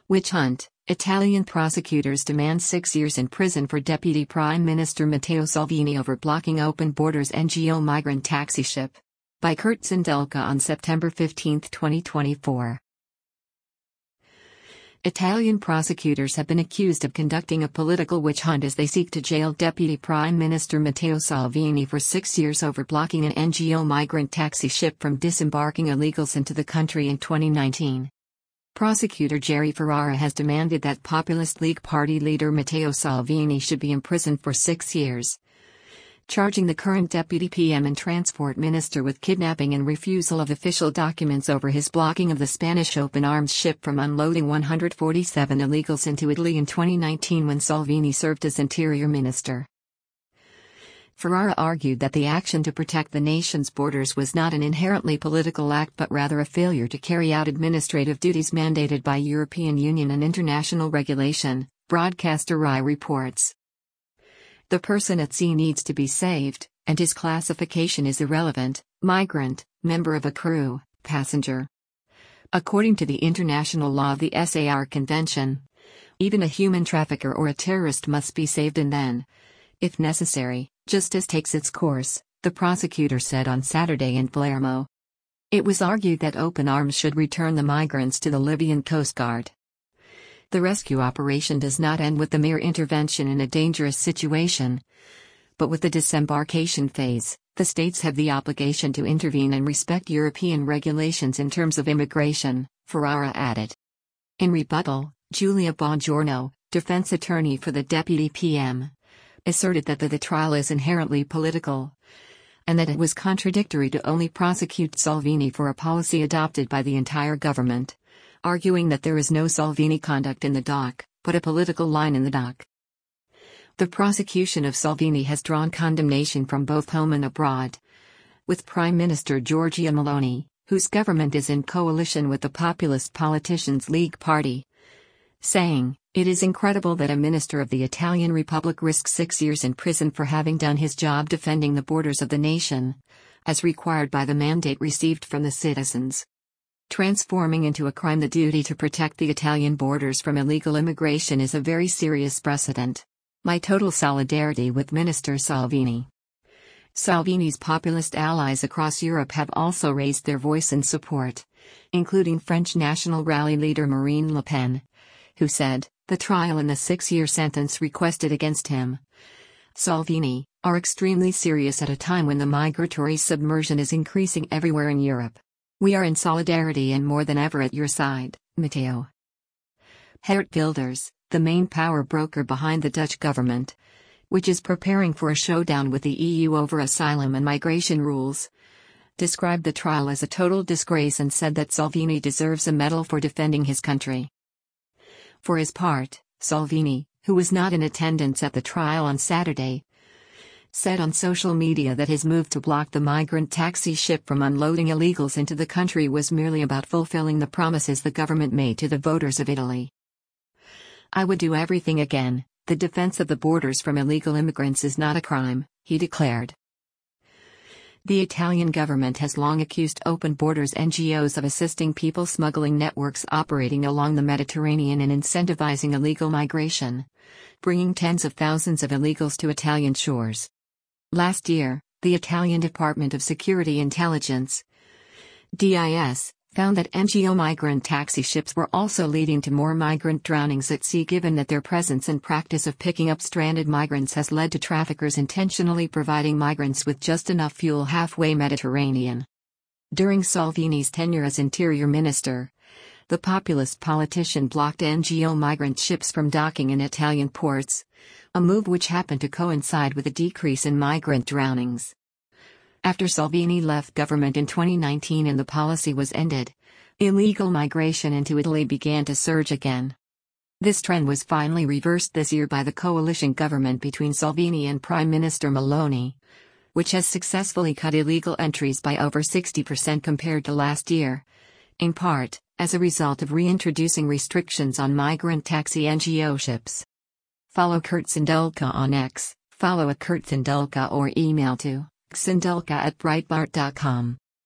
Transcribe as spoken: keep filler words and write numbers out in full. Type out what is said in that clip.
Witch hunt. Italian prosecutors demand six years in prison for Deputy Prime Minister Matteo Salvini over blocking open borders N G O migrant taxi ship. By Kurt Sindelka on September fifteenth, twenty twenty-four. Italian prosecutors have been accused of conducting a political witch hunt as they seek to jail Deputy Prime Minister Matteo Salvini for six years over blocking an N G O migrant taxi ship from disembarking illegals into the country in twenty nineteen. Prosecutor Jerry Ferrara has demanded that Populist League Party leader Matteo Salvini should be imprisoned for six years, charging the current Deputy P M and Transport Minister with kidnapping and refusal of official documents over his blocking of the Spanish open arms ship from unloading one hundred forty-seven illegals into Italy in twenty nineteen when Salvini served as Interior Minister. Ferrara argued that the action to protect the nation's borders was not an inherently political act but rather a failure to carry out administrative duties mandated by European Union and international regulation, broadcaster Rai reports. The person at sea needs to be saved, and his classification is irrelevant: migrant, member of a crew, passenger. According to the international law of the S A R Convention, even a human trafficker or a terrorist must be saved and then, if necessary, justice takes its course, the prosecutor said on Saturday in Palermo. It was argued that open arms should return the migrants to the Libyan Coast Guard. The rescue operation does not end with the mere intervention in a dangerous situation, but with the disembarkation phase. The states have the obligation to intervene and respect European regulations in terms of immigration, Ferrara added. In rebuttal, Giulia Bongiorno, defense attorney for the Deputy P M, asserted that the, the trial is inherently political, and that it was contradictory to only prosecute Salvini for a policy adopted by the entire government, arguing that there is no Salvini conduct in the dock, but a political line in the dock. The prosecution of Salvini has drawn condemnation from both home and abroad, with Prime Minister Giorgia Meloni, whose government is in coalition with the populist Politicians League Party, saying, "It is incredible that a minister of the Italian Republic risks six years in prison for having done his job defending the borders of the nation, as required by the mandate received from the citizens. Transforming into a crime the duty to protect the Italian borders from illegal immigration is a very serious precedent. My total solidarity with Minister Salvini." Salvini's populist allies across Europe have also raised their voice in support, including French National Rally leader Marine Le Pen, who said, "The trial and the six-year sentence requested against him, Salvini, are extremely serious at a time when the migratory submersion is increasing everywhere in Europe. We are in solidarity and more than ever at your side, Matteo." Geert Wilders, the main power broker behind the Dutch government, which is preparing for a showdown with the E U over asylum and migration rules, described the trial as a total disgrace and said that Salvini deserves a medal for defending his country. For his part, Salvini, who was not in attendance at the trial on Saturday, said on social media that his move to block the migrant taxi ship from unloading illegals into the country was merely about fulfilling the promises the government made to the voters of Italy. "I would do everything again. The defense of the borders from illegal immigrants is not a crime," he declared. The Italian government has long accused Open Borders N G Os of assisting people smuggling networks operating along the Mediterranean and incentivizing illegal migration, bringing tens of thousands of illegals to Italian shores. Last year, the Italian Department of Security Intelligence, D I S, found that N G O migrant taxi ships were also leading to more migrant drownings at sea, given that their presence and practice of picking up stranded migrants has led to traffickers intentionally providing migrants with just enough fuel halfway Mediterranean. During Salvini's tenure as Interior Minister, the populist politician blocked N G O migrant ships from docking in Italian ports, a move which happened to coincide with a decrease in migrant drownings. After Salvini left government in twenty nineteen and the policy was ended, illegal migration into Italy began to surge again. This trend was finally reversed this year by the coalition government between Salvini and Prime Minister Meloni, which has successfully cut illegal entries by over sixty percent compared to last year, in part, as a result of reintroducing restrictions on migrant taxi N G O ships. Follow Kurt Sindelka on X, follow at Kurt Sindelka or email to sindelka at breitbart dot com.